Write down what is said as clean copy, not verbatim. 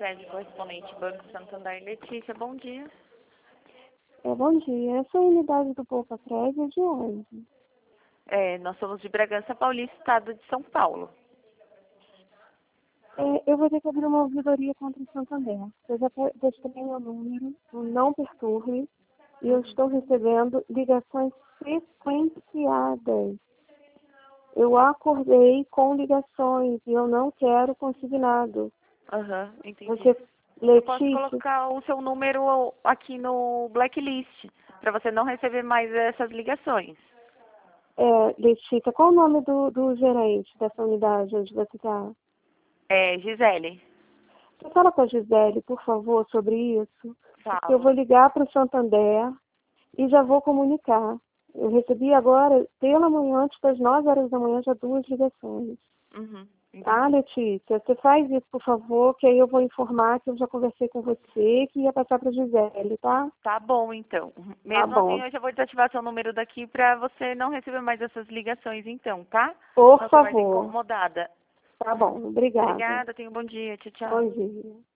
Sicredi, correspondente Banco Santander. Letícia, bom dia. Bom dia. Essa unidade do Poupa Crédito é de onde? Nós somos de Bragança Paulista, estado de São Paulo. Eu vou ter que abrir uma ouvidoria contra o Santander. Eu já testei meu número, o não perturbe, e eu estou recebendo ligações frequenciadas. Eu acordei com ligações e eu não quero consignado. Entendi. Você, Eu posso Letícia, colocar o seu número aqui no blacklist, para você não receber mais essas ligações. Letícia, qual o nome do gerente dessa unidade onde você está? Gisele. Você fala com a Gisele, por favor, sobre isso. Fala. Eu vou ligar para o Santander e já vou comunicar. Eu recebi agora, pela manhã, antes das 9 horas da manhã, já 2 ligações. Tá, Letícia? Você faz isso, por favor, que aí eu vou informar que eu já conversei com você, que ia passar para a Gisele, tá? Tá bom, então. Tá Mesmo bom. assim, eu já vou desativar seu número daqui para você não receber mais essas ligações, então, tá? Por Não ser mais favor. incomodada. Tá bom, obrigada. Obrigada, tenha um bom dia. Tchau, tchau. Bom dia.